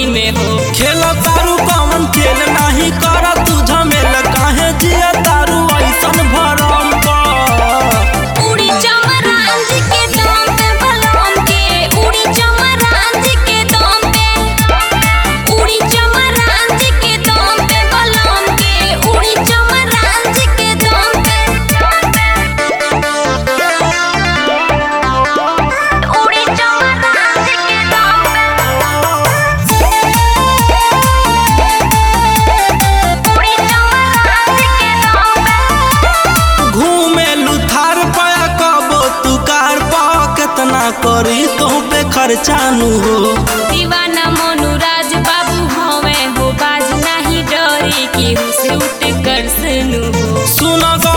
में हो। खेल तारू कौन खेल नहीं कर तू झमेल काहे जिया तारू ऐसन भरम पर। उड़ी चमरांज के दम पे बलम के, उड़ी चमरांज के दम पे, उड़ी चमरांज के दम पे बलम के, उड़ी चमरांज के दम पे, उड़ी चमरांज के दम पे, उड़ी चमरांज के दम पे। घूमे लुथार पाया कबो तू कार पा कितना करी कहूँ पे खर्चानु हो। दीवाना मनुराज बाबू हमें हो बाज नहीं डरे केहू से उठ कर सुनू हो। सुन